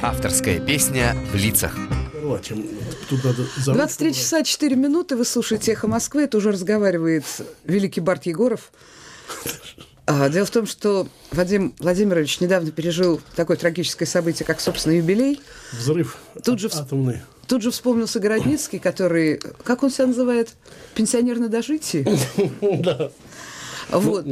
Авторская песня в лицах. 23 часа 4 минуты. Вы слушаете «Эхо Москвы». Это уже разговаривает великий бард Егоров. Дело в том, что Вадим Владимирович недавно пережил такое трагическое событие, как, собственно, юбилей. Взрыв атомный. Тут же вспомнился Городницкий, который, как он себя называет, пенсионер на дожитии. Да. Вот.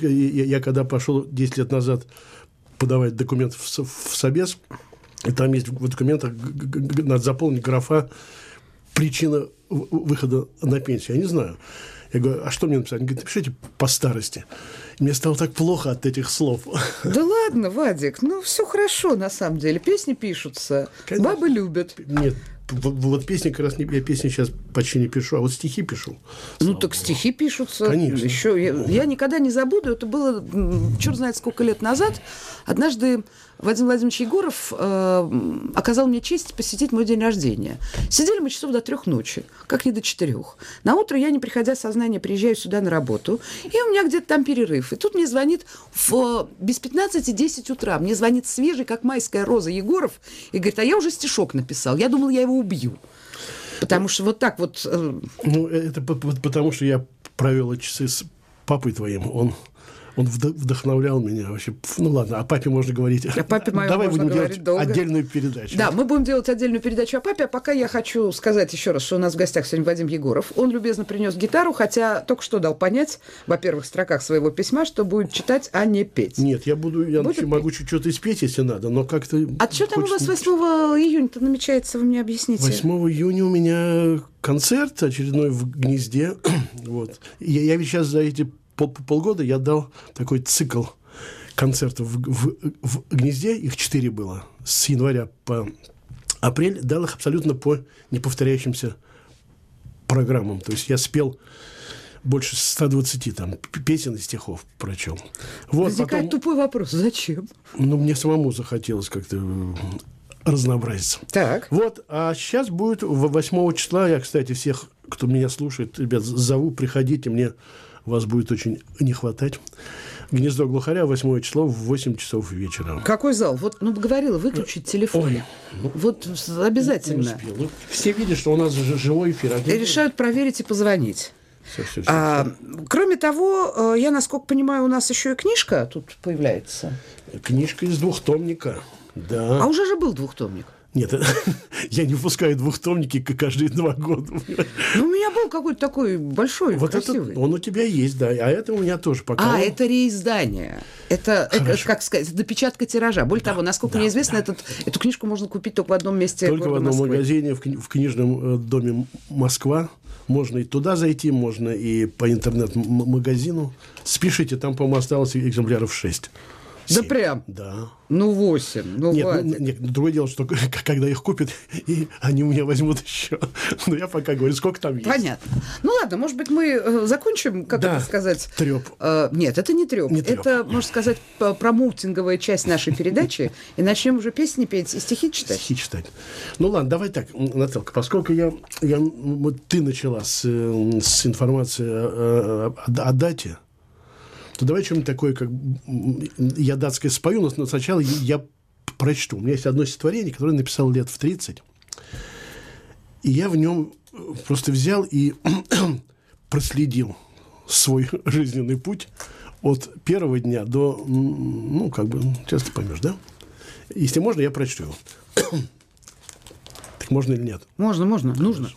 Я когда пошел 10 лет назад подавать документы в Собес, и там есть в документах, надо заполнить графа «Причина выхода на пенсию». Я не знаю. Я говорю, а что мне написать? Они говорят, напишите по старости. И мне стало так плохо от этих слов. Да ладно, Вадик, все хорошо на самом деле. Песни пишутся, конечно. Бабы любят. Нет, вот песни как раз я песни сейчас почти не пишу, а вот стихи пишу. Так стихи пишутся. Конечно. Еще я никогда не забуду, это было черт знает сколько лет назад. Однажды Вадим Владимирович Егоров оказал мне честь посетить мой день рождения. Сидели мы часов до 3 ночи, как не до 4. На утро я, не приходя в сознание, приезжаю сюда на работу, и у меня где-то там перерыв. И тут мне звонит без 15:10 утра. Мне звонит свежий, как майская роза, Егоров, и говорит, а я уже стишок написал. Я думал, я его убью. Потому что вот так вот... Это потому, что я провел часы с папой твоим. Он вдохновлял меня вообще. Ну ладно, о папе можно говорить. О папе моем Давай можно будем говорить делать долго. Отдельную передачу. Да, мы будем делать отдельную передачу о папе, а пока я хочу сказать еще раз, что у нас в гостях сегодня Вадим Егоров. Он любезно принес гитару, хотя только что дал понять во первых строках своего письма, что будет читать, а не петь. Нет, я могу что-то испеть, если надо, но как-то... А что там у вас 8 июня-то намечается, вы мне объясните? 8 июня у меня концерт очередной в Гнезде. Вот. Я ведь сейчас за эти полгода я дал такой цикл концертов в Гнезде, их 4 было, с января по апрель, дал их абсолютно по неповторяющимся программам. То есть я спел больше 120 там песен и стихов прочел. Вот, возникает тупой вопрос, зачем? Мне самому захотелось как-то разнообразиться. Так. Вот, а сейчас будет 8 числа, я, кстати, всех, кто меня слушает, ребят, зову, приходите, мне вас будет очень не хватать. Гнездо глухаря, 8 число, в 8 часов вечера. Какой зал? Вот, говорила, выключить телефон. Вот обязательно. Не успел. Все видят, что у нас живой эфир. И решают проверить и позвонить. Все. Кроме того, я, насколько понимаю, у нас еще и книжка тут появляется. Книжка из двухтомника, да. А уже же был двухтомник. Нет, я не выпускаю двухтомники каждые 2 года. У меня был какой-то такой большой, вот красивый. Он у тебя есть, да. А это у меня тоже пока. Это реиздание. Это, как сказать, допечатка тиража. Более того, насколько мне известно, эту книжку можно купить только в одном месте. Только в одном магазине, в книжном доме «Москва». Можно и туда зайти, можно и по интернет-магазину. Спешите, там, по-моему, осталось экземпляров 6. Да прям? Да. 8. Нет, другое дело, что когда их купят, и они у меня возьмут еще. Но я пока говорю, сколько там есть. Понятно. Ладно, может быть, мы закончим, это сказать... Трёп. Нет, это не трёп. Это, можно сказать, промоутинговая часть нашей передачи. И начнем уже песни петь и стихи читать. Стихи читать. Ладно, давай так, Наталка, поскольку ты начала с информации о дате, то давай что-нибудь такое, как я датское спою, но сначала я прочту. У меня есть одно стихотворение, которое я написал лет в 30. И я в нем просто взял и проследил свой жизненный путь от первого дня до, сейчас ты поймешь, да? Если можно, я прочту его. Так можно или нет? Можно, нужно.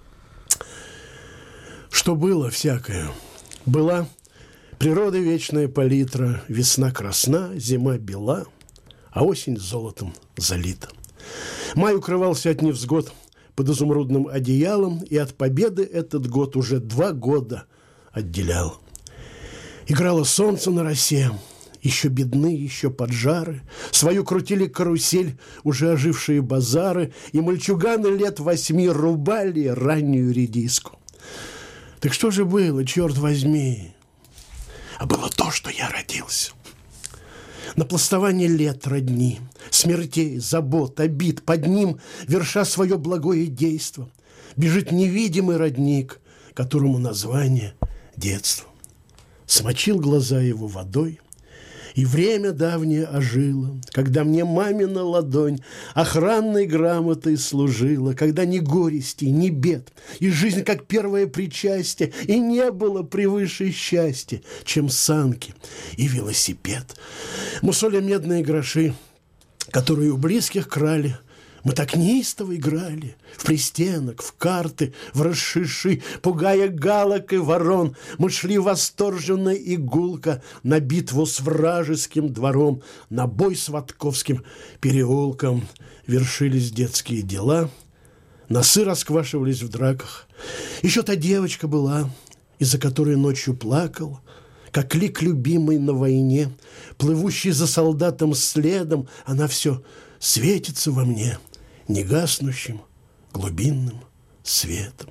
Что было всякое. Была природа вечная палитра, весна красна, зима бела, а осень золотом залита. Май укрывался от невзгод под изумрудным одеялом, и от победы этот год уже 2 года отделял. Играло солнце на росе, еще бедны, еще поджары, свою крутили карусель уже ожившие базары, и мальчуганы лет 8 рубали раннюю редиску. Так что же было, черт возьми? А было то, что я родился. Напластование лет родни, смертей, забот, обид, под ним, верша свое благое действо, бежит невидимый родник, которому название детство. Смочил глаза его водой, И время давнее ожило, когда мне мамина ладонь охранной грамотой служила, когда ни горестей, ни бед, и жизнь, как первое причастие, и не было превыше счастья, чем санки и велосипед. Мусоля медные гроши, которые у близких крали, мы так неистово играли в пристенок, в карты, в расшиши, пугая галок и ворон. Мы шли восторженно и гулко на битву с вражеским двором, на бой с Ватковским переулком. Вершились детские дела, носы расквашивались в драках. Еще та девочка была, из-за которой ночью плакал, как лик любимый на войне, плывущий за солдатом следом, она все светится во мне негаснущим глубинным светом.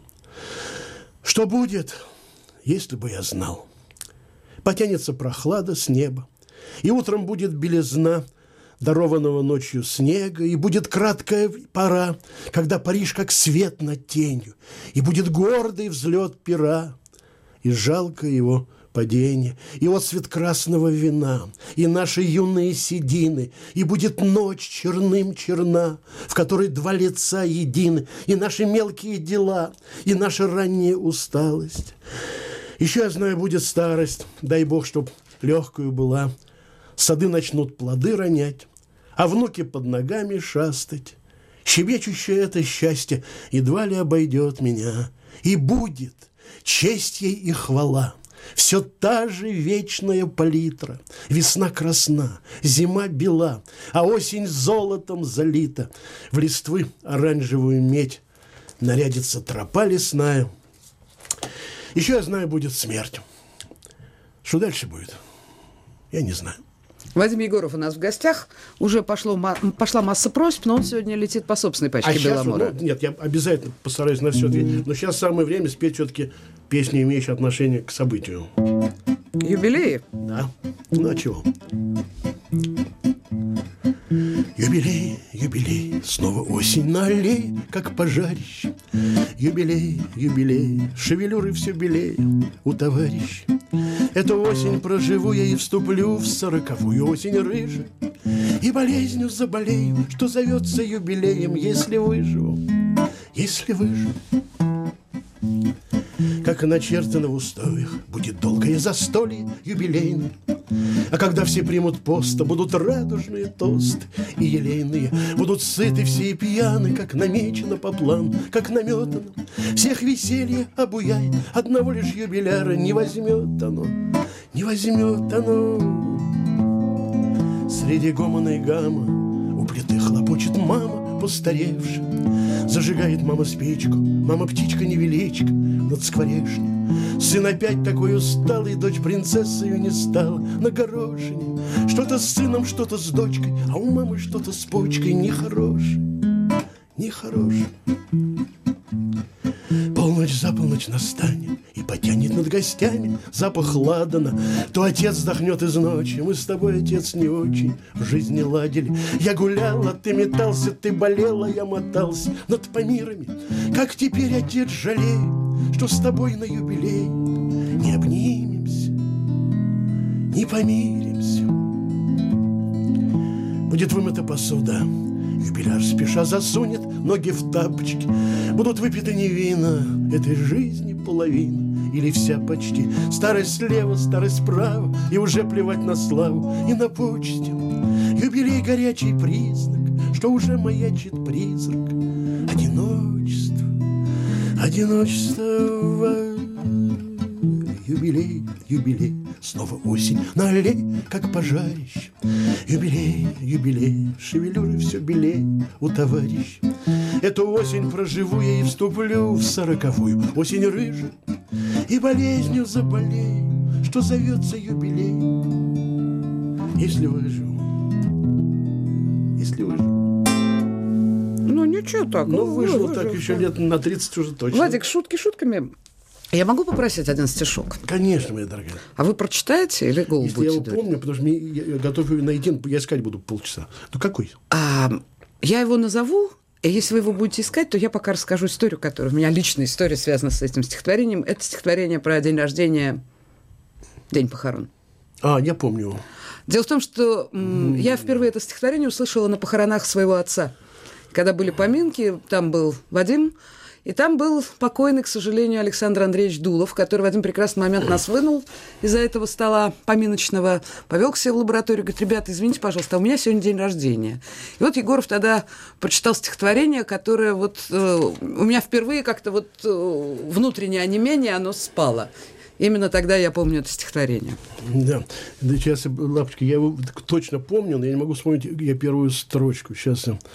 Что будет, если бы я знал? Потянется прохлада с неба, и утром будет белизна дарованного ночью снега, и будет краткая пора, когда Париж как свет над тенью, и будет гордый взлет пера, и жалко его падение, и отцвет красного вина, и наши юные седины, и будет ночь черным черна, в которой два лица едины, и наши мелкие дела, и наша ранняя усталость. Еще, я знаю, будет старость, дай Бог, чтоб легкую была, сады начнут плоды ронять, а внуки под ногами шастать. Щебечущее это счастье едва ли обойдет меня, и будет честь ей и хвала. Все та же вечная палитра. Весна красна, зима бела, а осень золотом залита. В листвы оранжевую медь нарядится тропа лесная. Еще, я знаю, будет смерть. Что дальше будет, я не знаю. Вадим Егоров у нас в гостях. Уже пошла масса просьб, но он сегодня летит по собственной пачке Беломора. Нет, я обязательно постараюсь на все ответить. Но сейчас самое время спеть все-таки песни, имеющие отношение к событию. Юбилеи? Да. Ну, а чего? Юбилей, юбилей, снова осень на аллее, как пожарище. Юбилей, юбилей, шевелюры все белее у товарища. Эту осень проживу я и вступлю в 40-ю осень рыжую, и болезнью заболею, что зовется юбилеем, если выживу, если выживу. Как и начертано в устоях, будет долгое застолье юбилейное. А когда все примут пост, будут радужные тосты и елейные, будут сыты все и пьяны, как намечено по плану, как наметано. Всех веселье обуяет, одного лишь юбиляра не возьмет оно, не возьмет оно. Среди гомона и гамма у плиты хлопочет мама постаревшая. Зажигает мама спичку, мама птичка невеличка над скворечней. Сын опять такой усталый, дочь принцессою не стала на горошине. Что-то с сыном, что-то с дочкой, а у мамы что-то с почкой нехорошее, нехорошее. Полночь за полночь настанет и потянет над гостями запах ладана. То отец вздохнет из ночи, мы с тобой, отец, не очень в жизни ладили. Я гуляла, ты метался, ты болела, я мотался над Памирами. Как теперь, отец, жалею, что с тобой на юбилей не обнимемся, не помиримся. Будет вымыта посуда, юбиляр спеша засунет ноги в тапочки. Будут выпиты не вина этой жизни половина или вся почти. Старость слева, старость справа, и уже плевать на славу и на почести. Юбилей горячий признак, что уже маячит призрак одиночества, одиночество. Юбилей, юбилей, снова осень на аллее, как пожарище. Юбилей, юбилей, шевелюры все белее у товарища. Эту осень проживу я и вступлю в 40-ю осень рыжую, и болезнью заболею, что зовется юбилей. Если выживу, если выживу. Ну, ничего так. Ну, выжил так еще лет на 30 уже точно. Владик, шутки шутками. Я могу попросить один стишок? Конечно, моя дорогая. А вы прочитаете или голову если будете я его помню, потому что я готовлю на один, я искать буду полчаса. Ну, какой? Я его назову, и если вы его будете искать, то я пока расскажу историю, которая у меня личная история связана с этим стихотворением. Это стихотворение про день рождения, день похорон. Я помню его. Дело в том, что я впервые это стихотворение услышала на похоронах своего отца. Когда были поминки, там был Вадим, и там был покойный, к сожалению, Александр Андреевич Дулов, который в один прекрасный момент нас вынул из-за этого стола поминочного, повел к себе в лабораторию, говорит: ребята, извините, пожалуйста, у меня сегодня день рождения. И вот Егоров тогда прочитал стихотворение, которое вот у меня впервые как-то вот внутреннее онемение, оно спало. Именно тогда я помню это стихотворение. Да, сейчас, Лапочка, я его точно помню, но я не могу вспомнить я первую строчку. Сейчас я...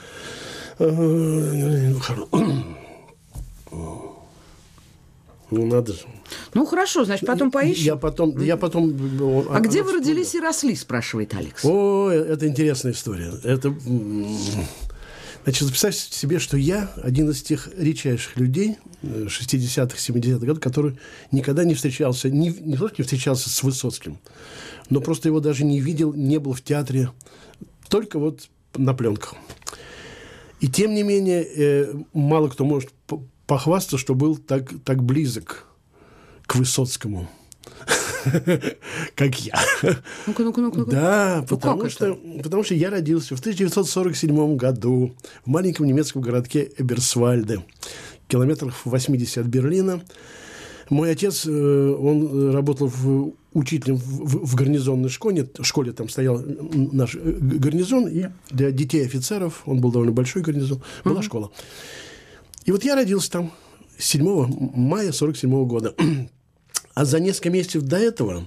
Ну, надо же. Ну, хорошо, значит, потом поищем. Я потом... А где вы родились и росли, спрашивает Алекс. О, это интересная история. Это... Значит, представьте себе, что я один из тех редчайших людей 60-х, 70-х годов, который никогда не встречался, не только не встречался с Высоцким, но просто его даже не видел, не был в театре, только вот на пленках. И тем не менее, мало кто может похвастаться, что был так близок к Высоцкому, как я. Ну-ка. Да, потому что я родился в 1947 году в маленьком немецком городке Эберсвальде, километрах в 80 от Берлина. Мой отец, он работал учителем в гарнизонной школе, там стоял наш гарнизон, и для детей офицеров, он был довольно большой гарнизон, была школа. И вот я родился там 7 мая 1947 года. А за несколько месяцев до этого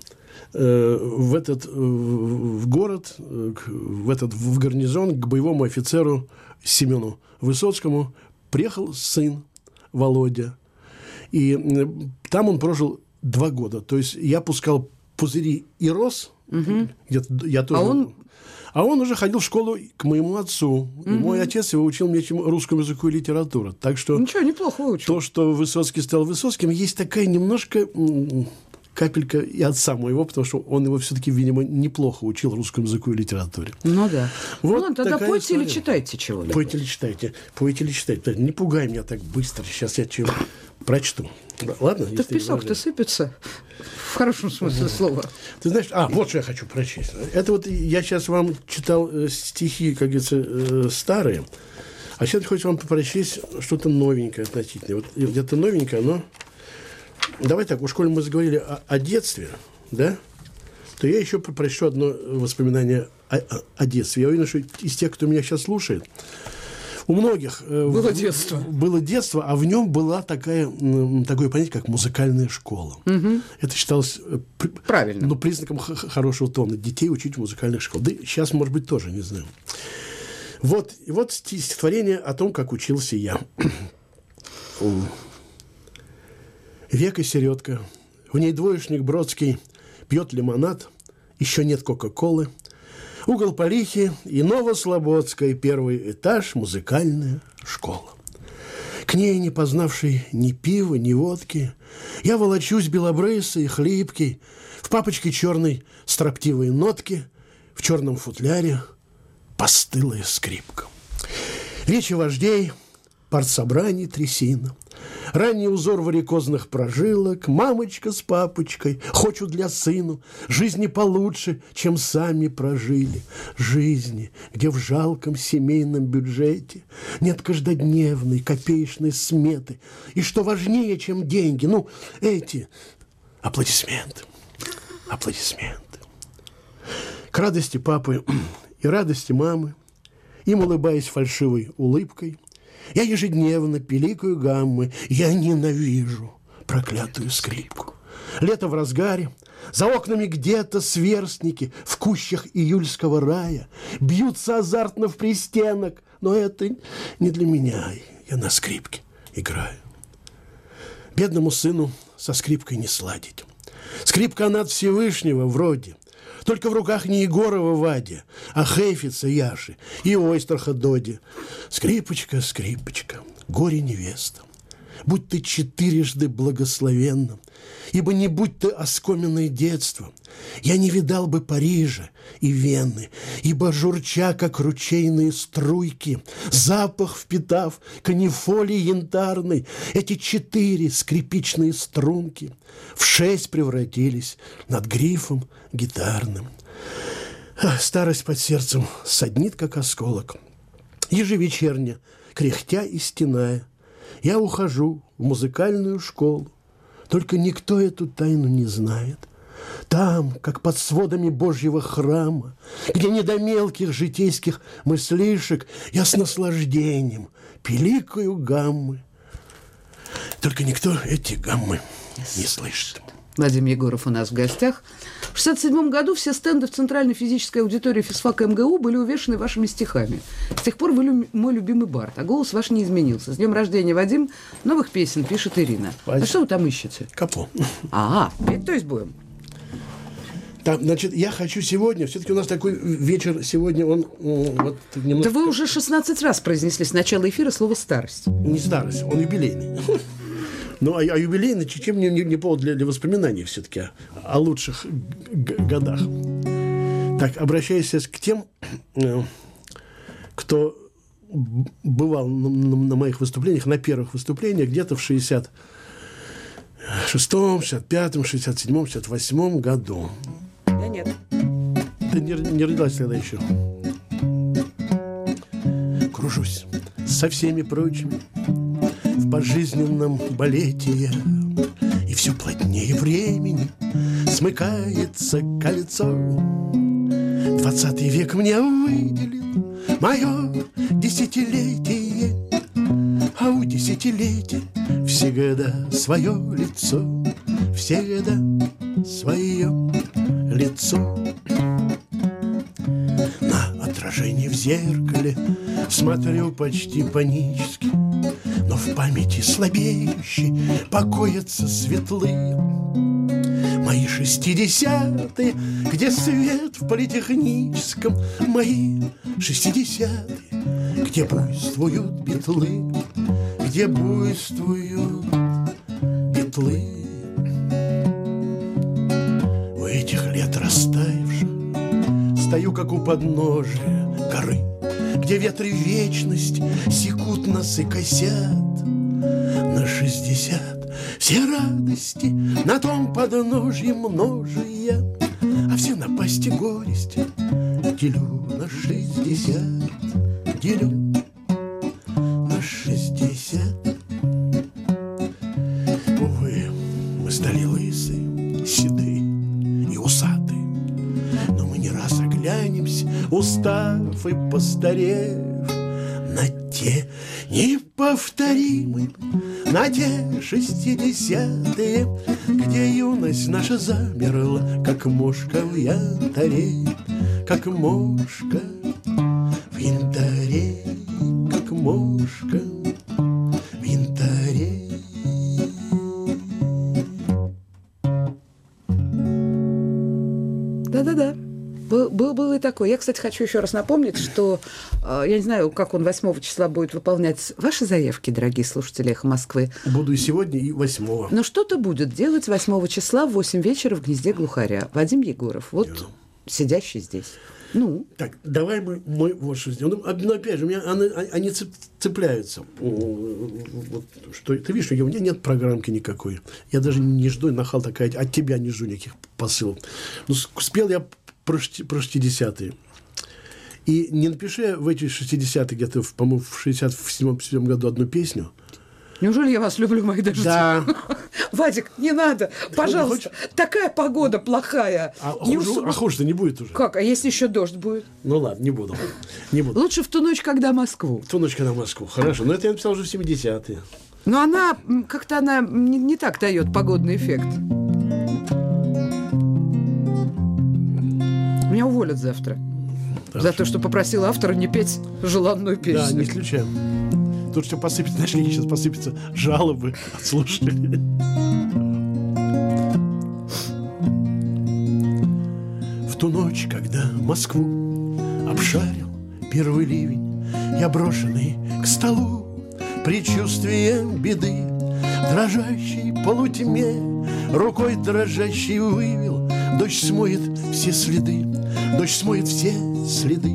в город, в гарнизон к боевому офицеру Семену Высоцкому приехал сын Володя. И там он прожил 2 года. То есть я пускал пузыри и рос. Я тоже... А он уже ходил в школу к моему отцу. И мой отец его учил мне русскому языку и литературе. Так что... Ничего, неплохо выучил. То, что Высоцкий стал Высоцким, есть такая немножко капелька и отца моего, потому что он его все-таки, видимо, неплохо учил русскому языку и литературе. Ну да. Вот ну, тогда пойте история. или читайте чего-нибудь. Пойте или читайте. Не пугай меня так быстро. Сейчас я чего прочту. Ладно? Да песок-то сыпется. В хорошем смысле слова. Ты знаешь, вот что я хочу прочесть. Это вот я сейчас вам читал стихи, как говорится, старые, а сейчас хочу вам прочесть что-то новенькое относительно. Вот где-то новенькое, но... Давай так, в школе мы заговорили о детстве, да? То я еще прочту одно воспоминание о детстве. Я уверен, что из тех, кто меня сейчас слушает, у многих было детство, а в нем была такое понятие, как музыкальная школа. Это считалось правильно. Признаком хорошего тона. Детей учить в музыкальных школах. Да сейчас, может быть, тоже, не знаю. Вот стихотворение о том, как учился я. Века середка, в ней двоечник Бродский пьет лимонад, еще нет кока-колы. Угол Полихи и Новослободской, 1 этаж, музыкальная школа. К ней, не познавший ни пива, ни водки, я волочусь белобрысый, хлипкий, в папочке черной строптивые нотки, в черном футляре постылая скрипка. Речи вождей, партсобраний трясина, ранний узор варикозных прожилок, мамочка с папочкой хочут для сыну жизни получше, чем сами прожили. Жизни, где в жалком семейном бюджете нет каждодневной копеечной сметы. И что важнее, чем деньги, эти аплодисменты. К радости папы и радости мамы, им улыбаясь фальшивой улыбкой, я ежедневно пиликаю гаммы, я ненавижу проклятую скрипку. Лето в разгаре, за окнами где-то сверстники в кущах июльского рая бьются азартно в пристенок, но это не для меня, я на скрипке играю. Бедному сыну со скрипкой не сладить. Скрипка она от Всевышнего вроде, только в руках не Егорова Вадя, а Хейфица Яши и Ойстерха Доди. Скрипочка, скрипочка, горе-невеста, будь ты 4 благословенна, ибо не будь ты оскоменное детство, я не видал бы Парижа и Вены, ибо журча, как ручейные струйки, запах впитав канифоли янтарной, эти 4 скрипичные струнки в 6 превратились над грифом гитарным. Старость под сердцем саднит, как осколок. Ежевечерне, кряхтя и стеная, я ухожу в музыкальную школу. Только никто эту тайну не знает. Там, как под сводами Божьего храма, где не до мелких житейских мыслишек, я с наслаждением пиликаю гаммы. Только никто эти гаммы не слышит. Вадим Егоров у нас в гостях. В 1967 году все стенды в Центральной физической аудитории физфака МГУ были увешаны вашими стихами. С тех пор вы мой любимый бард, а голос ваш не изменился. С днем рождения, Вадим. Новых песен, пишет Ирина. А что вы там ищете? Капо. Петь то есть будем? Так, значит, я хочу сегодня, все-таки у нас такой вечер сегодня, он вот немножко... Да вы уже 16 раз произнесли с начала эфира слово «старость». Не старость, он юбилейный. Ну, а юбилейный, чем не повод для воспоминаний все-таки о лучших годах. Так, обращаюсь к тем, кто бывал на моих выступлениях, на первых выступлениях, где-то в 66-м, 65-м, 67-м, 68-м году. Я нет. Ты не родилась тогда еще. Кружусь со всеми прочими в пожизненном балете я, и все плотнее времени смыкается кольцо. 20 век мне выделил мое десятилетие, а у десятилетия всегда свое лицо, всегда свое лицо. На отражение в зеркале смотрю почти панически, но в памяти слабеющей покоятся светлые мои 60-е, где свет в политехническом, мои 60-е, где буйствуют битлы, где буйствуют битлы. У этих лет растаявших стою, как у подножия горы, где ветры вечности секут нас и косят. На 60 все радости на том подножье множия, а все напасти горести делю на 60, делю на 60. Увы, мы стали лысые, седые и усатые, но мы не раз оглянемся, устав и постарев, на те неповторимые, на те 60-е, где юность наша замерла, как мошка в янтаре, как мошка в янтаре, как мошка в янтаре. Да-да-да. Был и такой. Я, кстати, хочу еще раз напомнить, что я не знаю, как он 8 числа будет выполнять ваши заявки, дорогие слушатели «Эхо Москвы». Буду и сегодня, и 8-го. Но что-то будет делать 8 числа в 8 вечера в «Гнезде глухаря». Вадим Егоров, вот сидящий здесь. Ну. Так, давай мы вот что сделаем. Но опять же, у меня они цепляются. Вот, что, ты видишь, у меня нет программки никакой. Я даже не жду, нахал такая, от тебя не жду никаких посылов. Ну, спел я про 60-е. И не напиши в эти 60-е, где-то, по-моему, в 67-м году одну песню. Неужели я вас люблю, мои дожди? Да. Вадик, не надо, пожалуйста. Такая погода плохая. А хуже-то не будет уже. Как? А если еще дождь будет? Ну ладно, не буду. Лучше в ту ночь, когда Москву. В ту ночь, когда Москву. Хорошо. Но это я написал уже в 70-е. Но она как-то не так дает погодный эффект. Меня уволят завтра. Хорошо. За то, что попросил автора не петь желанную песню. Да, не исключаем. Тут все посыпется, нашли, сейчас посыпятся жалобы от слушателей. В ту ночь, когда Москву обшарил первый ливень, я брошенный к столу предчувствием беды, дрожащей полутьме рукой дрожащей вывел: дождь смоет все следы, дождь смоет все следы.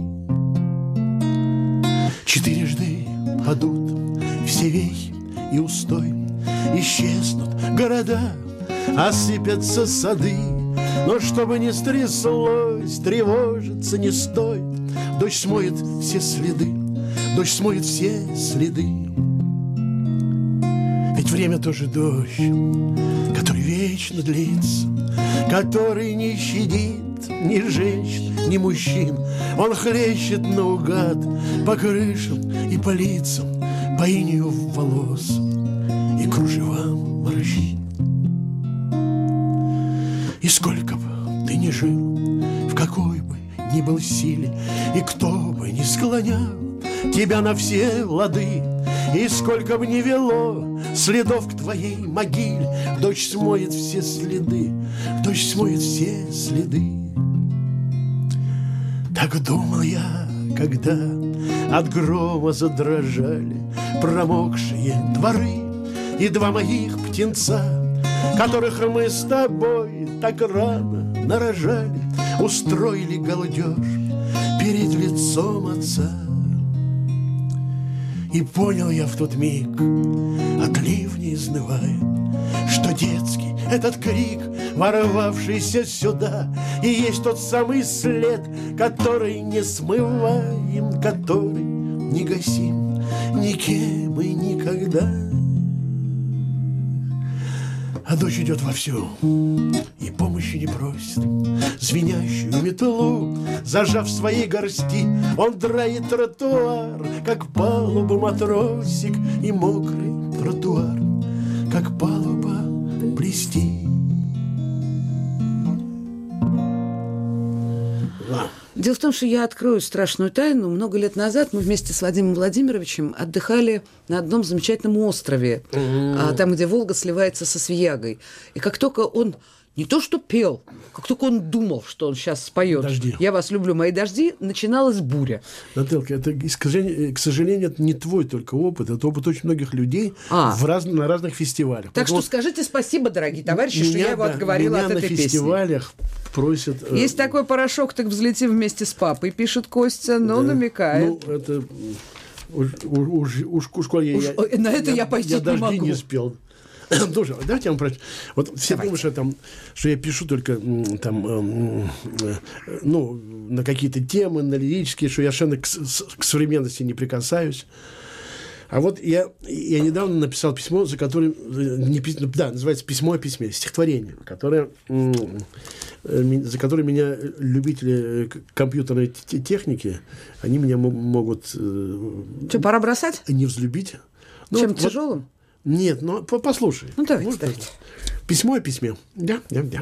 Четырежды падут все вехи и устой, исчезнут города, осыпятся сады, Но чтобы не стряслось, тревожиться не стоит. Дождь смоет все следы, дождь смоет все следы. Ведь время тоже дождь, который вечно длится, который не щадит ни женщин, ни мужчин. Он хлещет наугад по крышам и по лицам, по инею волос и кружевам морщин. И сколько бы ты ни жил, в какой бы ни был силе, и кто бы ни склонял тебя на все лады, и сколько бы ни вело следов к твоей могиле, дождь смоет все следы, дождь смоет все следы. Так думал я, когда от грома задрожали промокшие дворы, и два моих птенца, которых мы с тобой так рано нарожали, устроили галдеж перед лицом отца. И понял я в тот миг, от ливня изнывая, что детский этот крик, ворвавшийся сюда, и есть тот самый след, который не смываем, который не гасим никем и никогда. А дождь идет вовсю и помощи не просит. Звенящую метлу, зажав в своей горсти, он драит тротуар, как палубу матросик, и мокрый тротуар, как палуба блестит. Дело в том, что я открою страшную тайну. Много лет назад мы вместе с Владимиром Владимировичем отдыхали на одном замечательном острове, там, где Волга сливается со Свиягой. И как только он не то что пел, как только он думал, что он сейчас споет «Я вас люблю, мои дожди», начиналась буря. Нателка, это, к сожалению, это не твой только опыт, это опыт очень многих людей на разных фестивалях. Так что скажите спасибо, дорогие товарищи, что я его отговорила от этой песни. Меня на фестивалях просят... Есть такой порошок, так взлети вместе с папой, пишет Костя, но намекает. Ну, это... На это я пойти не могу. Я дожди не спел. Тоже, давайте я вам прочту. Вот все думают, что я пишу только на какие-то темы, на лирические, что я совершенно к современности не прикасаюсь. А вот я недавно написал письмо, за которым называется «Письмо о письме», стихотворение, за которое меня любители компьютерной техники, они меня могут... Что, пора бросать? Не взлюбить. Чем тяжелым? Нет, но послушай. Ну, давайте. Письмо о письме. Да.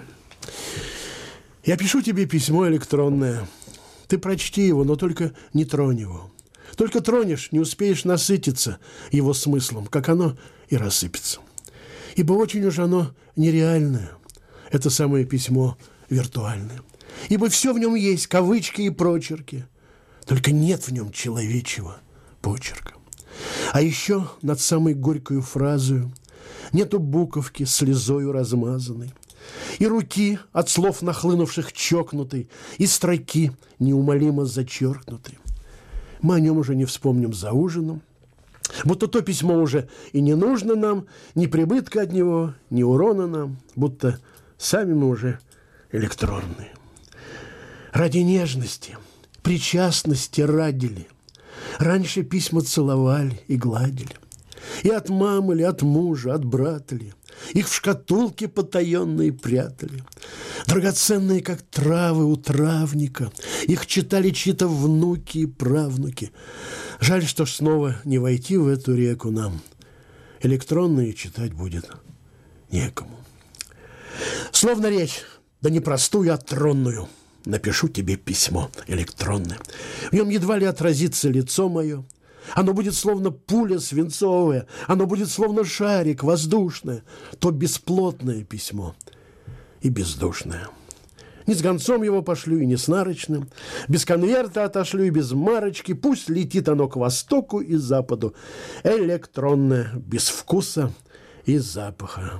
Я пишу тебе письмо электронное. Ты прочти его, но только не тронь его. Только тронешь, не успеешь насытиться его смыслом, как оно и рассыпется. Ибо очень уж оно нереальное. Это самое письмо виртуальное. Ибо все в нем есть, кавычки и прочерки. Только нет в нем человечьего почерка. А еще над самой горькою фразою нету буковки слезою размазанной, и руки от слов нахлынувших чокнутой, и строки неумолимо зачеркнутой. Мы о нем уже не вспомним за ужином, будто то письмо уже и не нужно нам, ни прибытка от него, ни урона нам, будто сами мы уже электронные. Ради нежности, причастности радили. Раньше письма целовали и гладили. И от мамы ли, от мужа, от брата ли. Их в шкатулке потаенные прятали. Драгоценные, как травы у травника. Их читали чьи-то внуки и правнуки. Жаль, что ж снова не войти в эту реку нам. Электронные читать будет некому. Словно речь, да не простую, а тронную. Напишу тебе письмо электронное. В нем едва ли отразится лицо мое. Оно будет словно пуля свинцовая. Оно будет словно шарик воздушное. То бесплотное письмо и бездушное. Не с гонцом его пошлю и не с нарочным. Без конверта отошлю и без марочки. Пусть летит оно к востоку и западу. Электронное, без вкуса и запаха.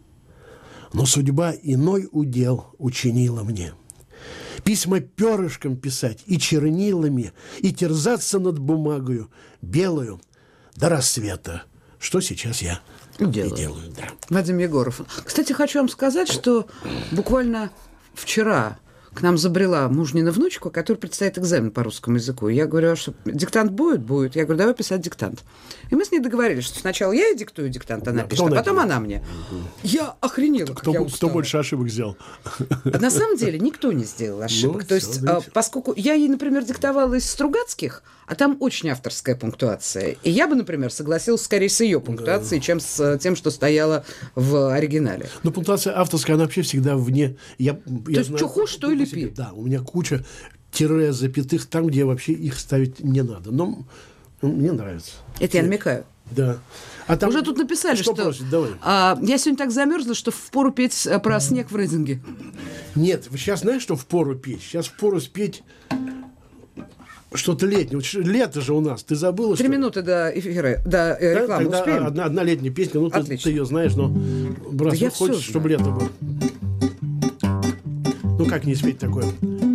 Но судьба иной удел учинила мне. Письма перышком писать и чернилами, и терзаться над бумагою белую до рассвета, что сейчас я и делаю. Да. Вадим Егоров. Кстати, хочу вам сказать, что буквально вчера к нам забрела мужнина внучка, которая предстоит экзамен по русскому языку. Я говорю, а что, диктант будет? Будет. Я говорю, давай писать диктант. И мы с ней договорились, что сначала я ей диктую диктант, она пишет, а потом она мне. Я охренела, как я устала. Кто больше ошибок сделал? На самом деле никто не сделал ошибок. Ну, то есть, поскольку я ей, например, диктовала из Стругацких, а там очень авторская пунктуация. И я бы, например, согласилась скорее с ее пунктуацией, чем с тем, что стояло в оригинале. Но пунктуация авторская, она вообще всегда вне... То есть, что хочешь, то и лепи. Да, у меня куча тире, запятых, там, где вообще их ставить не надо. Но мне нравится. Это я намекаю. Да. А там... Уже тут написали, что просит? Давай. Я сегодня так замерзла, что впору петь про снег в Рейдинге. Нет, сейчас знаешь, что впору петь? Сейчас впору спеть что-то летнее. Лето же у нас. Ты забыла, 3 минуты до эфира, до рекламы. Тогда успеем? одна летняя песня, ну ты ее знаешь, но брат, да хочешь, чтобы лето было. Ну как не спеть такое?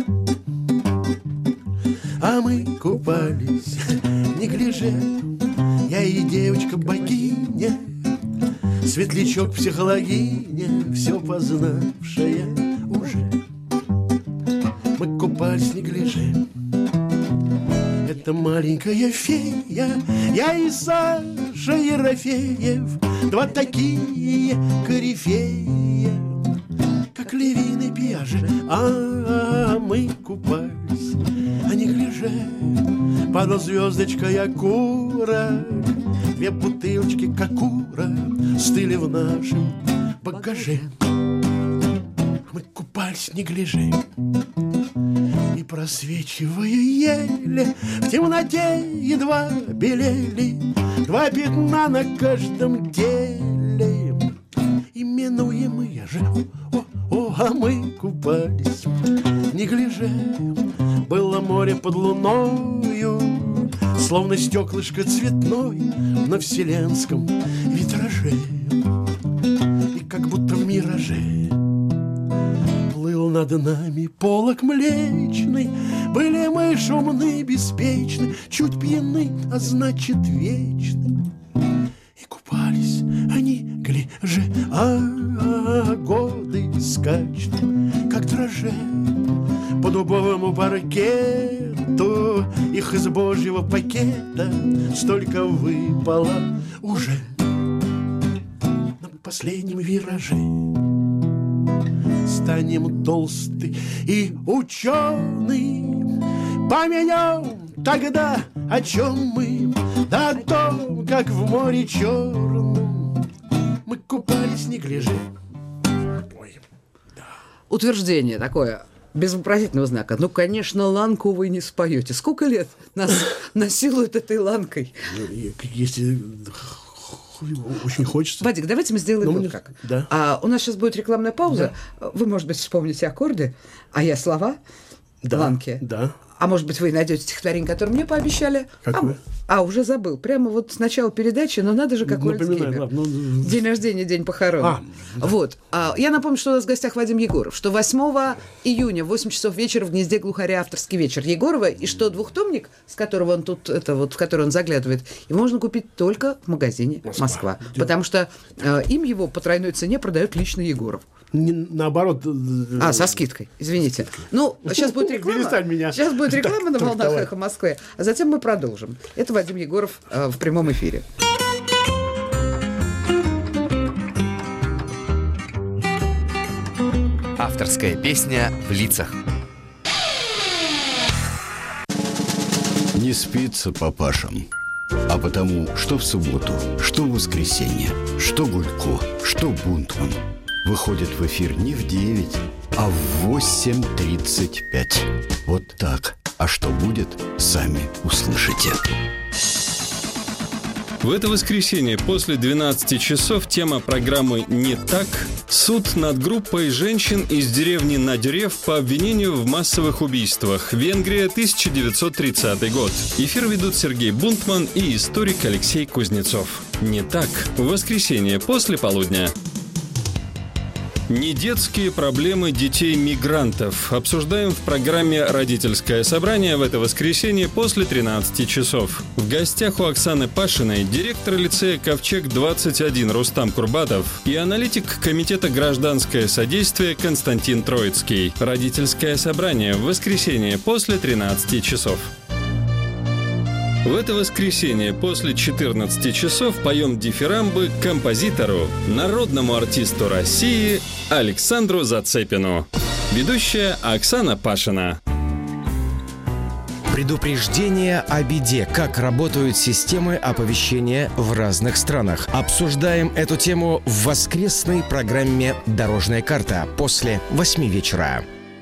А мы купались, не гляже, я и девочка-богиня, светлячок психологиня, все познавшая уже. Мы купались, не гляже, это маленькая фея, я и Саша Ерофеев, два такие корифея, как Левин и Пиаже. А мы купались, а не гляже, падал звездочкой окурок, 2 бутылочки кокура стыли в нашем багаже. Мы купались, не гляже, и просвечивая еле, в темноте едва белели 2 пятна на каждом теле, именуемые же. А мы купались, не гляже, было море под луною, словно стеклышко цветной на вселенском витраже. И как будто в мираже плыл над нами полог млечный. Были мы шумны, беспечны, чуть пьяны, а значит вечны. И купались они, гляже, годы скачут, как дрожжи по дубовому паркету. Их из божьего пакета столько выпало уже на последнем вираже. Станем толстый и ученый, поменяем тогда о чем мы, да о том, как в море черном мы купались, не гляже. Утверждение такое, без вопросительного знака. Ну, конечно, ланку вы не споете. Сколько лет нас насилуют этой ланкой? Если очень хочется. Вадик, давайте мы сделаем вот как. Да. У нас сейчас будет рекламная пауза. Да. Вы, может быть, вспомните аккорды, а я слова ланки. Да. А может быть, вы найдете стихотворение, которое мне пообещали. Какое? Уже забыл. Прямо вот с начала передачи, но надо же, какой Альцгеймер. День рождения, день похорон. Да. Вот. Я напомню, что у нас в гостях Вадим Егоров, что 8 июня в 8 часов вечера в «Гнезде глухаря» авторский вечер Егорова, и что двухтомник, с которого он тут, в который он заглядывает, его можно купить только в магазине «Москва». Потому что им его по тройной цене продает лично Егоров. Наоборот. Со скидкой, извините. Ну, сейчас будет реклама. Сейчас будет реклама на волнах «Эхо Москвы», а затем мы продолжим. Это Вадим Егоров в прямом эфире. Авторская песня в лицах. Не спится папашам, а потому, что в субботу, что в воскресенье, что Гулько, что Бунтман выходит в эфир не в 9, а в 8:35. Вот так. А что будет, сами услышите. В это воскресенье после 12 часов тема программы «Не так» – суд над группой женщин из деревни Надюрев по обвинению в массовых убийствах. Венгрия, 1930 год. Эфир ведут Сергей Бунтман и историк Алексей Кузнецов. «Не так» – в воскресенье после полудня. Недетские проблемы детей-мигрантов. Обсуждаем в программе «Родительское собрание» в это воскресенье после 13 часов. В гостях у Оксаны Пашиной директор лицея «Ковчег-21» Рустам Курбатов и аналитик Комитета «Гражданское содействие» Константин Троицкий. «Родительское собрание» в воскресенье после 13 часов. В это воскресенье после 14 часов поем дифирамбы композитору, народному артисту России Александру Зацепину. Ведущая Оксана Пашина. Предупреждение о беде. Как работают системы оповещения в разных странах. Обсуждаем эту тему в воскресной программе «Дорожная карта» после 8 вечера.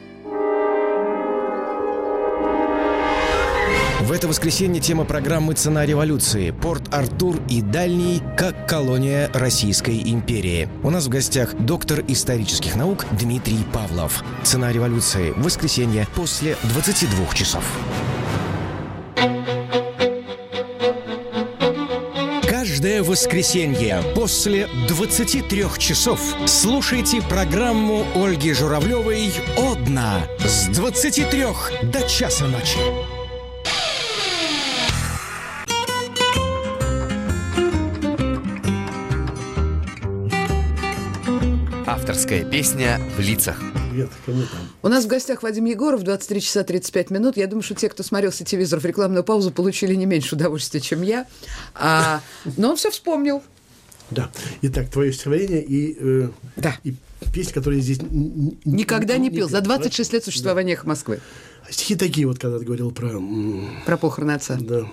В это воскресенье тема программы «Цена революции». Порт-Артур и Дальний как колония Российской империи. У нас в гостях доктор исторических наук Дмитрий Павлов. «Цена революции» в воскресенье после 22 часов. Каждое воскресенье после 23 часов слушайте программу Ольги Журавлевой «Одна» с 23 до часа ночи. Авторская песня в лицах. Привет, У нас в гостях Вадим Егоров, 23 часа 35 минут. Я думаю, что те, кто смотрел сетевизор в рекламную паузу, получили не меньше удовольствия, чем я. Но он все вспомнил. Да. Итак, твое стихотворение и песня, которая здесь... Никогда не пел. За 26 лет существования «Эхо Москвы». Стихи такие вот, когда ты говорил про... Про похороны отца. Да.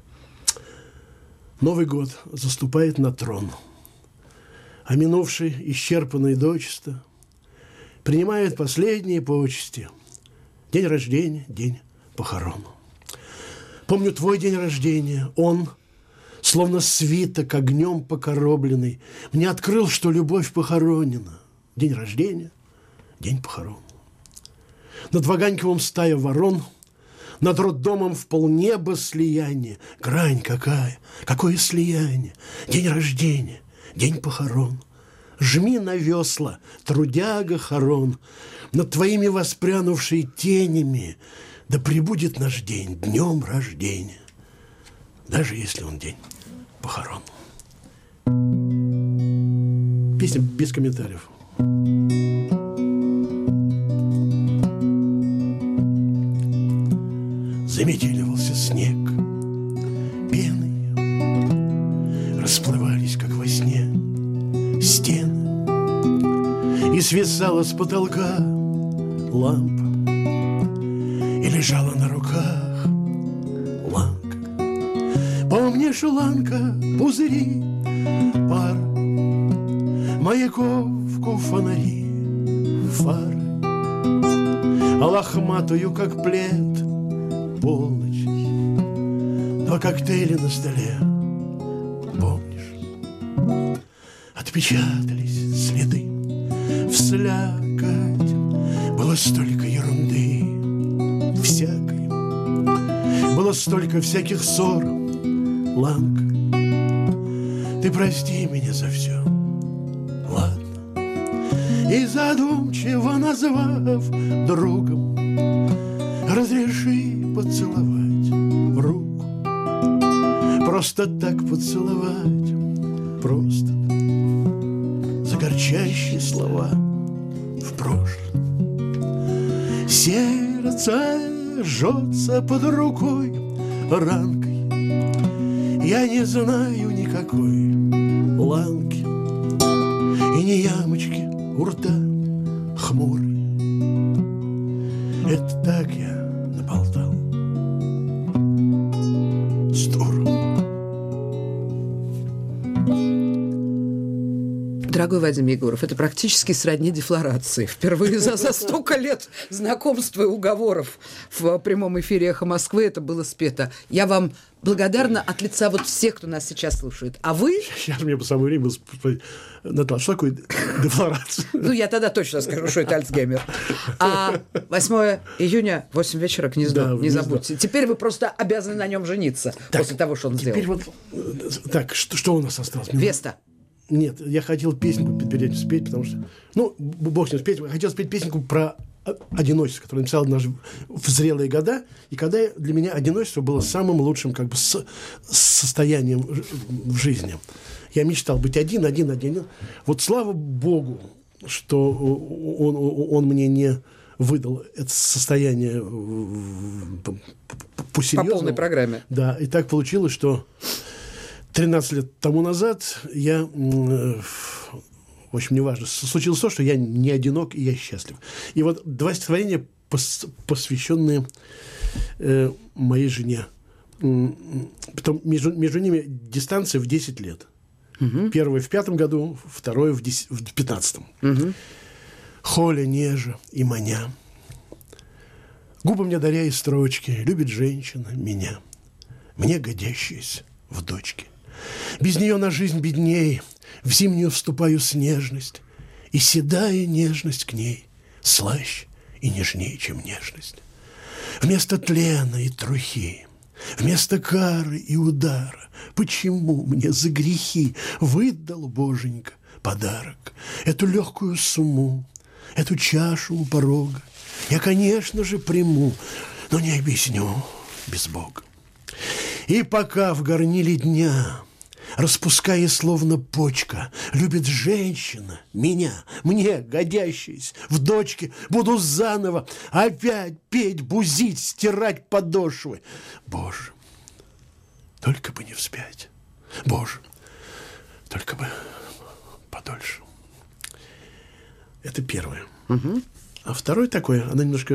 Новый год заступает на трон, а минувший, исчерпанный дочисто, принимает последние почести. День рождения, день похорон. Помню твой день рождения, он, словно свиток огнем покоробленный, мне открыл, что любовь похоронена. День рождения, день похорон. Над Ваганьковым стая ворон, над роддомом в полнеба слияние. Грань какая, какое слияние. День рождения, день похорон. Жми на весла, трудяга хорон, над твоими воспрянувшей тенями, да пребудет наш день днем рождения, даже если он день похорон. Песня без комментариев. Заметеливался снег, пеной расплывались, как во сне, стены, и свисала с потолка лампа, и лежала на руках ланка. Помнишь, ланка, пузыри, пар, маяковку, фонари, фары, а лохматую, как плед, полночь, два коктейля на столе. Помнишь, отпечатались следы в слякоть. Было столько ерунды всякой, было столько всяких ссор. Ланка, ты прости меня за все, ладно? И задумчиво назвав другом, разреши поцеловать руку. Просто так поцеловать, просто за горчащие слова в прошлом. Сердце жжется под рукой ранкой, я не знаю никакой ланки и ни ямочки у рта хмурой. Это так я наболтал. Здорово. Дорогой Вадим Егоров, это практически сродни дефлорации. Впервые за столько лет знакомства и уговоров в прямом эфире «Эхо Москвы» это было спето. Я вам благодарна от лица вот всех, кто нас сейчас слушает. А вы... Сейчас мне по самое время было спросить, Наташа, что такое дефлорация? Ну, я тогда точно скажу, что это Альцгеймер. А 8 июня, 8 вечера, гнездо, Да, не гнездо. забудьте. Теперь вы просто обязаны на нем жениться Так, после того, что он теперь сделал. вот, так, что у нас осталось? Веста. Нет, я хотел песенку перед этим спеть, потому что... Ну, бог с ним спеть. Я хотел спеть песенку про одиночество, которую написал однажды в зрелые года. И когда для меня одиночество было самым лучшим как бы состоянием в жизни. Я мечтал быть один. Вот слава Богу, что он мне не выдал это состояние по-серьезному. По полной программе. Да, и так получилось, что 13 лет тому назад я... В общем, неважно. Случилось то, что я не одинок, и я счастлив. И вот 2 стихотворения, посвященные моей жене. Потом между ними дистанция в 10 лет. Первое в 5 году, второе в 15. Холя, нежа и маня. Губы мне даря и строчки, любит женщина меня, мне годящаяся в дочке. Без нее на жизнь бедней, в зимнюю вступаю с нежность, и седая нежность к ней слаще и нежнее, чем нежность. Вместо тлена и трухи, вместо кары и удара, почему мне за грехи выдал Боженька подарок? Эту легкую сумму, эту чашу у порога я, конечно же, приму, но не объясню без Бога. И пока в горниле дня, распуская словно почка, любит женщина меня, мне годящаяся в дочке, буду заново опять петь, бузить, стирать подошвы. Боже, только бы не вспять. Боже, только бы подольше. Это первое. А второе такое, она немножко...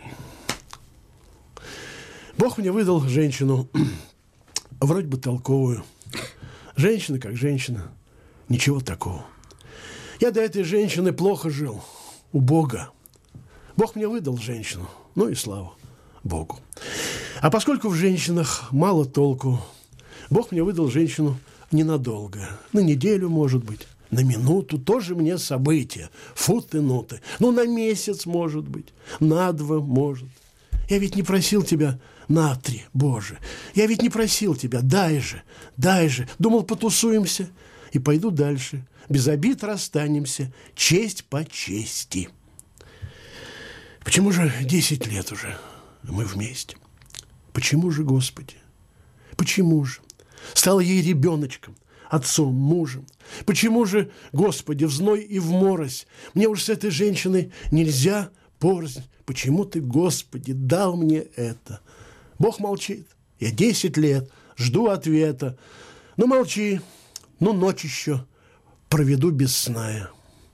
Бог мне выдал женщину, вроде бы толковую. Женщина как женщина, ничего такого. Я до этой женщины плохо жил, убого. Бог мне выдал женщину, ну и слава Богу. А поскольку в женщинах мало толку, Бог мне выдал женщину ненадолго, на неделю, может быть, на минуту, тоже мне событие, футы-нуты. Ну, на месяц, может быть, на 2, может. Я ведь не просил тебя на 3, Боже. Я ведь не просил тебя, дай же. Думал, потусуемся и пойду дальше. Без обид расстанемся, честь по чести. Почему же 10 лет уже мы вместе? Почему же, Господи? Почему же? Стал ей ребеночком, отцом, мужем. Почему же, Господи, в зной и в морось мне уж с этой женщиной нельзя порознь? Почему ты, Господи, дал мне это? Бог молчит. Я 10 лет жду ответа. Ну, молчи. Ну, ночь еще проведу без сна.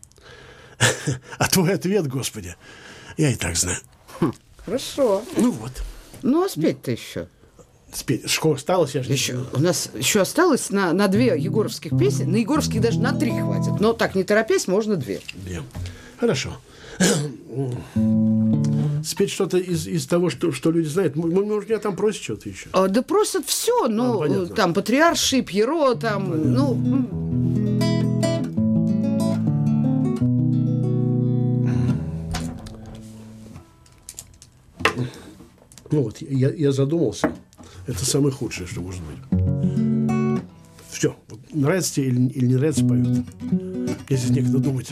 А твой ответ, Господи, я и так знаю. Хорошо. Ну вот. Ну, а спеть-то еще? Спеть. Сколько осталось? Я же Еще, у нас еще осталось на 2 егоровских песни. На егоровских даже на 3 хватит. Но так, не торопясь, можно 2. 2. Хорошо. Спеть что-то из того, что люди знают. Может, меня там просят что-то еще? Да просят все. Ну, там Патриарший, Пьеро, там, понятно. Ну вот, я задумался. Это самое худшее, что может быть. Все. Вот, нравится тебе или не нравится, поют. Мне здесь некогда думать.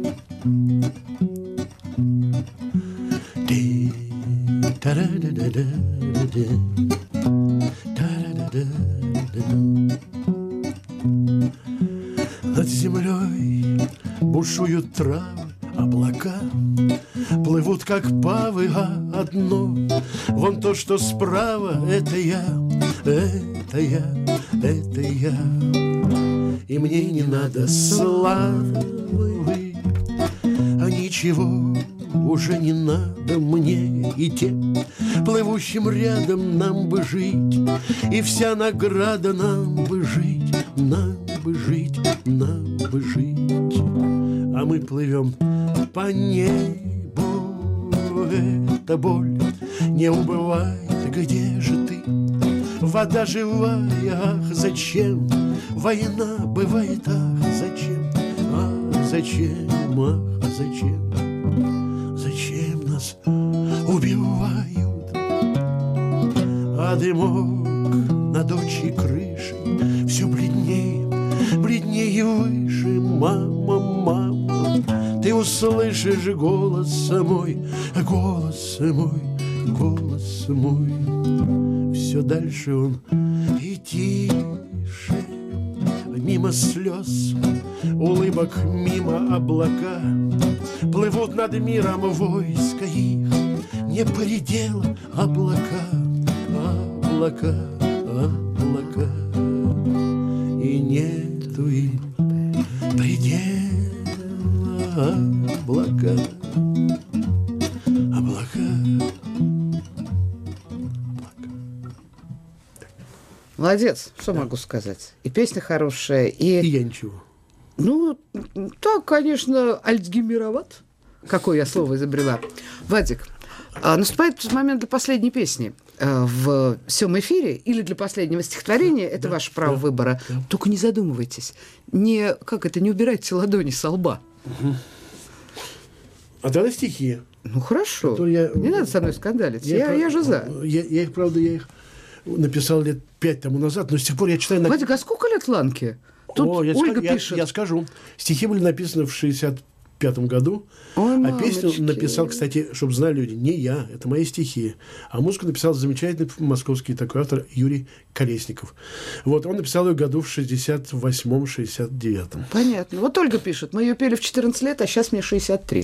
Над землей бушуют травы, облака плывут, как павы, а одно вон то, что справа, это я. И мне не надо славы, а ничего уже не надо мне и тем, плывущим рядом нам бы жить, и вся награда нам бы жить, нам бы жить. А мы плывем по небу, эта боль не убывает, где же ты? Вода живая, ах, зачем? Война бывает, ах, зачем? Ах, зачем, ах, зачем? Зачем нас убивают? А дымок над очей крышей все бледнее, бледнее выше. услышишь голос мой, голос мой, голос мой. Все дальше он и тише, мимо слез, улыбок, мимо облака. Плывут над миром войска их, не предел облака, облака, облака. И нету им предела облака, облака. Молодец, что могу сказать. И песня хорошая, И я ничего. Ну, так, конечно, альцгеймероват. Какое я слово изобрела. Вадик, наступает момент для последней песни в всем эфире или для последнего стихотворения. Это ваше право выбора. Да. Только не задумывайтесь. Не убирайте ладони со лба. А тогда стихи. Ну, хорошо. Не надо со мной скандалить. Я же за. Я их написал лет 5 тому назад, но с тех пор я читаю... Вадик, а сколько лет Ланке? Тут Ольга пишет. Я скажу. Стихи были написаны в 65-м году. Ой, песню написал, кстати, чтобы знали люди, не я, это мои стихи. А музыку написал замечательный московский такой автор Юрий Колесников. Вот, он написал ее году в 68-м, 69-м. Понятно. Вот Ольга пишет, мы ее пели в 14 лет, а сейчас мне 63.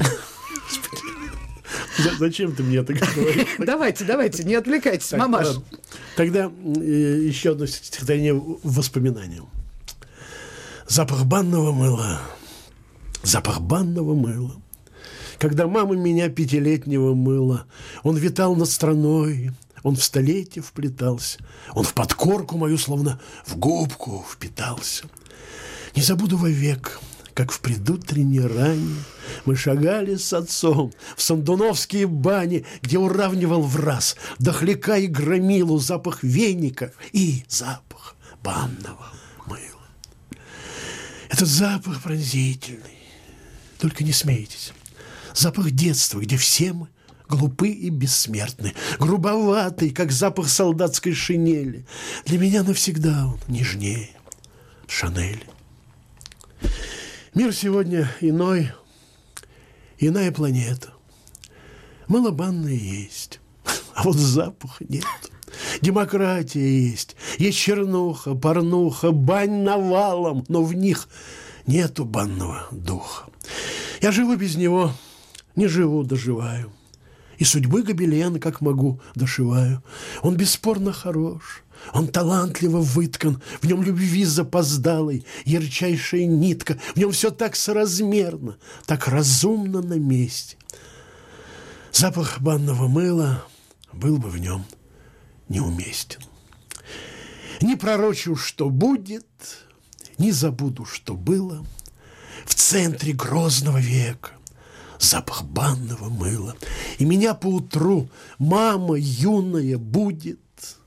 Зачем ты мне это говоришь? Давайте, не отвлекайтесь, мамаш. Тогда еще одно стихотворение воспоминания. Запах банного мыла. Запах банного мыла. Когда мама меня 5-летнего мыла, он витал над страной, он в столетие вплетался, он в подкорку мою словно в губку впитался. Не забуду вовек, как в предутренней ране мы шагали с отцом в сандуновские бани, где уравнивал враз дохляка и громилу запах веника и запах банного мыла. Этот запах пронзительный, только не смейтесь, запах детства, где все мы глупы и бессмертны, грубоватый, как запах солдатской шинели. Для меня навсегда он нежнее Шанель. Мир сегодня иной, иная планета. Мыло банное есть, а вот запаха нет. Демократия есть, есть чернуха, порнуха, бань навалом, но в них нету банного духа. Я живу без него, не живу, доживаю. И судьбы гобелен, как могу, дошиваю. Он бесспорно хорош, он талантливо выткан, в нем любви запоздалой, ярчайшая нитка, в нем все так соразмерно, так разумно на месте. Запах банного мыла был бы в нем неуместен. Не пророчу, что будет, не забуду, что было. В центре грозного века запах банного мыла. И меня поутру мама юная будет.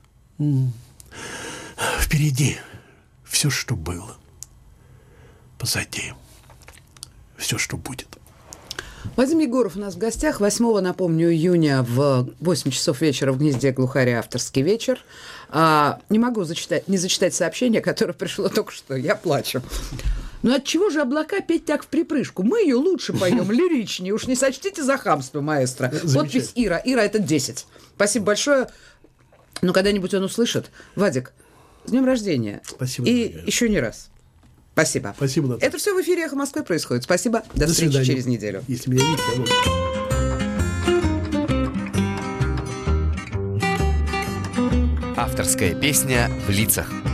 Впереди все, что было. Позади все, что будет. Вадим Егоров у нас в гостях. 8, напомню, июня в 8 часов вечера в «Гнезде глухаря» авторский вечер. Не могу не зачитать сообщение, которое пришло только что. Я плачу. Но от чего же облака петь так в припрыжку? Мы ее лучше поем, лиричнее. Уж не сочтите за хамство, маэстро. Подпись Ира. Ира, это 10. Спасибо большое. Но когда-нибудь он услышит. Вадик, с днем рождения. Спасибо. И дорогая. Еще не раз. Спасибо. Спасибо, Наталья. Это все в эфире «Эхо Москвы» происходит. Спасибо. До встречи свидания. Через неделю. Если меня видите, Авторская песня в лицах.